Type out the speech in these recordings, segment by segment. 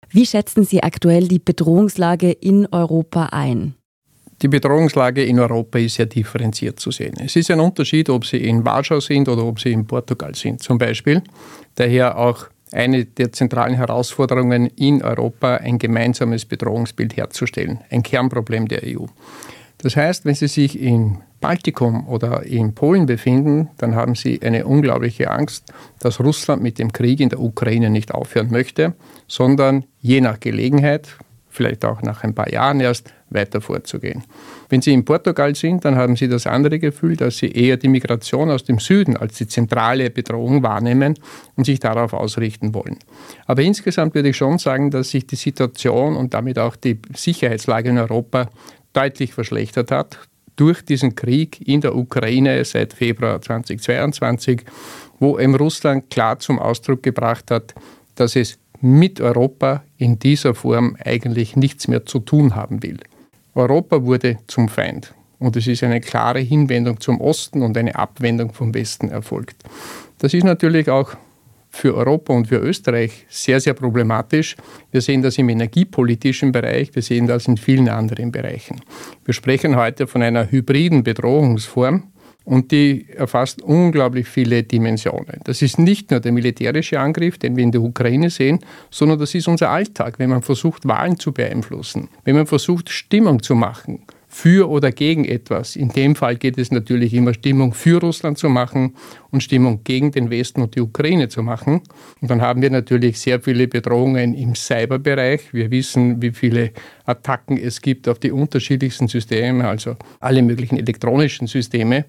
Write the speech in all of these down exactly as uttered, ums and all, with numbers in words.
Wie schätzen Sie aktuell die Bedrohungslage in Europa ein? Die Bedrohungslage in Europa ist sehr differenziert zu sehen. Es ist ein Unterschied, ob Sie in Warschau sind oder ob Sie in Portugal sind zum Beispiel. Daher auch eine der zentralen Herausforderungen in Europa, ein gemeinsames Bedrohungsbild herzustellen. Ein Kernproblem der E U. Das heißt, wenn Sie sich im Baltikum oder in Polen befinden, dann haben Sie eine unglaubliche Angst, dass Russland mit dem Krieg in der Ukraine nicht aufhören möchte, sondern je nach Gelegenheit, vielleicht auch nach ein paar Jahren erst, weiter vorzugehen. Wenn Sie in Portugal sind, dann haben Sie das andere Gefühl, dass Sie eher die Migration aus dem Süden als die zentrale Bedrohung wahrnehmen und sich darauf ausrichten wollen. Aber insgesamt würde ich schon sagen, dass sich die Situation und damit auch die Sicherheitslage in Europa deutlich verschlechtert hat durch diesen Krieg in der Ukraine seit Februar zweitausendzweiundzwanzig, wo eben Russland klar zum Ausdruck gebracht hat, dass es mit Europa in dieser Form eigentlich nichts mehr zu tun haben will. Europa wurde zum Feind und es ist eine klare Hinwendung zum Osten und eine Abwendung vom Westen erfolgt. Das ist natürlich auch für Europa und für Österreich sehr, sehr problematisch. Wir sehen das im energiepolitischen Bereich, wir sehen das in vielen anderen Bereichen. Wir sprechen heute von einer hybriden Bedrohungsform und die erfasst unglaublich viele Dimensionen. Das ist nicht nur der militärische Angriff, den wir in der Ukraine sehen, sondern das ist unser Alltag, wenn man versucht, Wahlen zu beeinflussen, wenn man versucht, Stimmung zu machen für oder gegen etwas. In dem Fall geht es natürlich immer, Stimmung für Russland zu machen und Stimmung gegen den Westen und die Ukraine zu machen. Und dann haben wir natürlich sehr viele Bedrohungen im Cyberbereich. Wir wissen, wie viele Attacken es gibt auf die unterschiedlichsten Systeme, also alle möglichen elektronischen Systeme.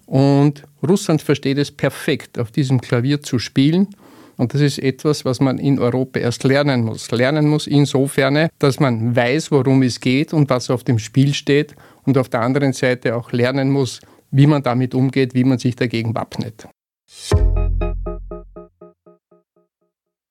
Und Russland versteht es perfekt, auf diesem Klavier zu spielen. Und das ist etwas, was man in Europa erst lernen muss. Lernen muss insofern, dass man weiß, worum es geht und was auf dem Spiel steht. Und auf der anderen Seite auch lernen muss, wie man damit umgeht, wie man sich dagegen wappnet.